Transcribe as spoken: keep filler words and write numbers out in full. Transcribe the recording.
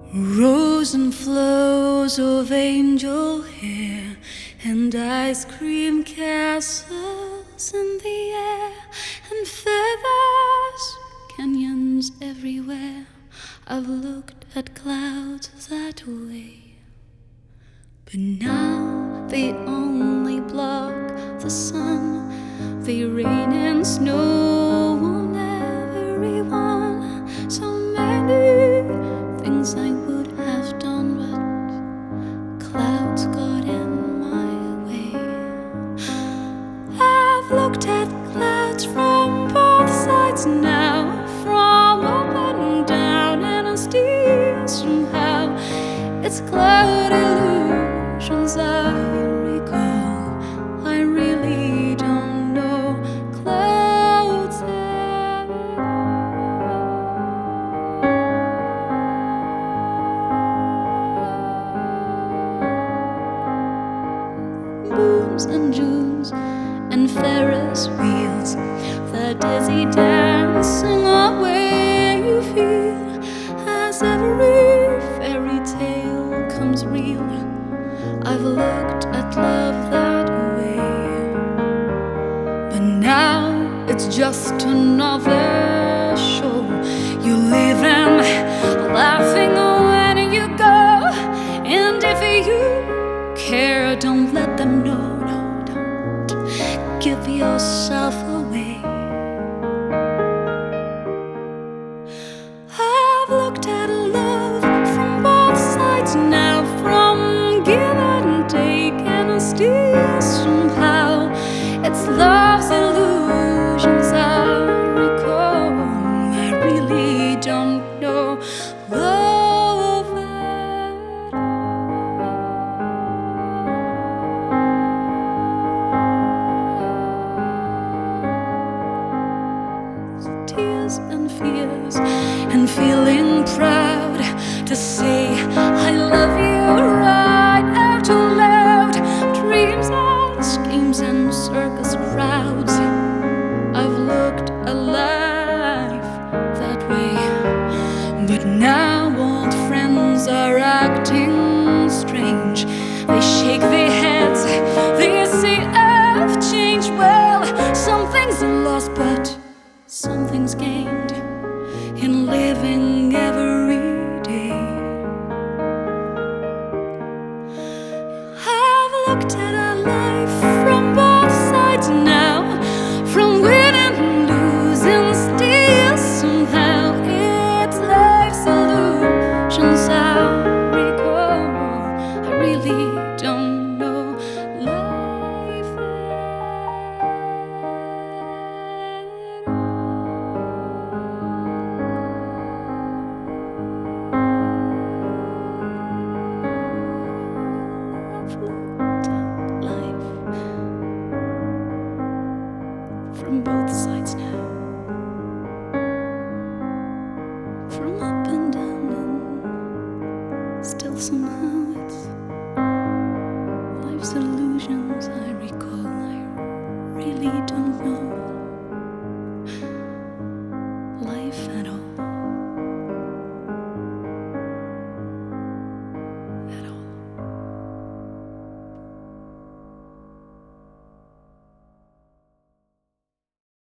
Rows and flows of angel hair and ice cream castles in the air and feathers, canyons everywhere. I've looked at clouds that way, but now they only block the sun. They rain and snow on everyone. So many things I would have done, but clouds got in my way. I've looked at clouds from both sides now, from up and down, and I still somehow it's cloud illusions I recall. I really don't know clouds at all. Moons and Junes and Ferris wheels, the dizzy dancing away you feel as every fairy tale comes real. I've looked at love that way, but now it's just another show. You live and laughing when you go, and if you care, don't let them know. No, don't give yourself away. I've looked at love from both sides now, from give and take, and I still somehow it's love's illusions I recall. I really don't know love at all. Tears and fears and feeling proud to say I love you right out loud. Dreams and schemes and circus crowds. I've looked at life that way, but now old friends are acting strange. They shake their heads, they say I've changed. Well, something's lost, but something's gained in living every day. I've looked at our life from both sides now, from win and lose, and still somehow it's life's illusions I recall. I really don't know life at all. I've looked at life from both sides now, from up and down, and still somehow